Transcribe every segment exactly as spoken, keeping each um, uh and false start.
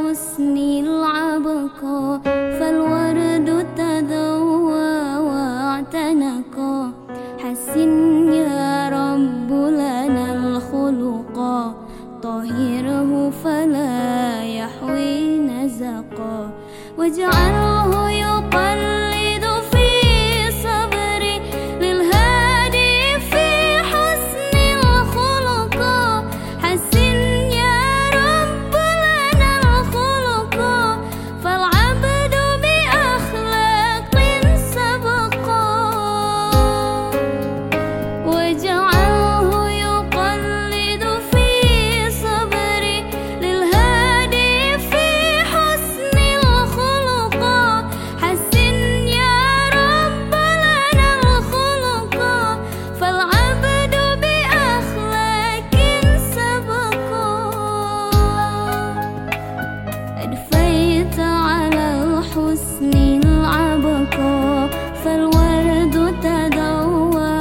الحسن العبقى، فالورد تذوى واعتنقا. حسن يا رب لنا الخلقا، طهره فلا يحوي نزقا. واجعله يقلد في صبري للهادي في حسن الخلقا. حسن يا رب لنا الخلقا، فالعبد بأخلاق سبقا. واجعله يقلد في صبري للهادي في حسن الخلقا. حسن يا رب لنا الخلقا، فالعبد بأخلاق سبقا. أدفيت على الحسن العبقى، فالورد تذوى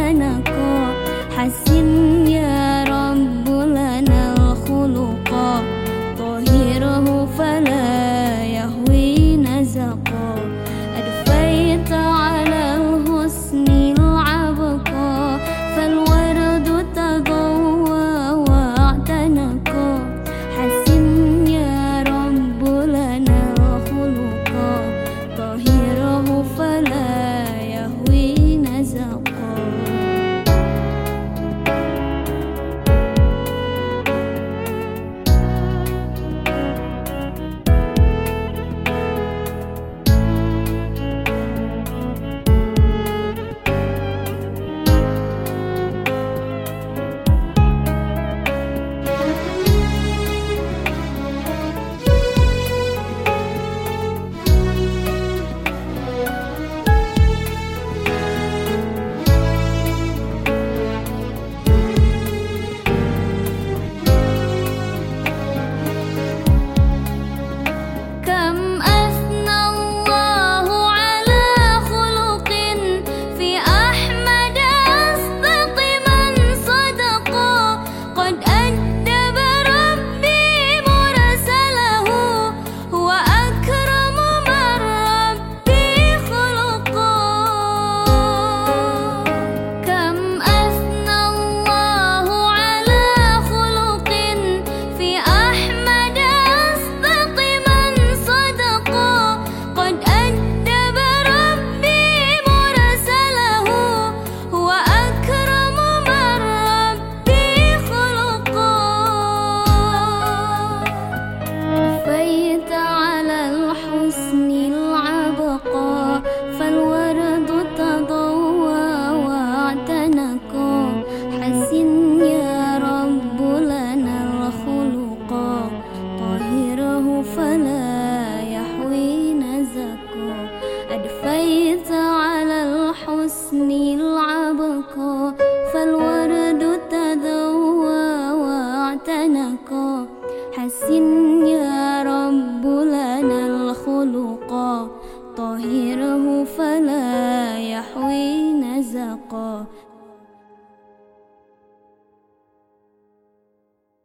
واعتنقا. حسن يا رب لنا الخلقا،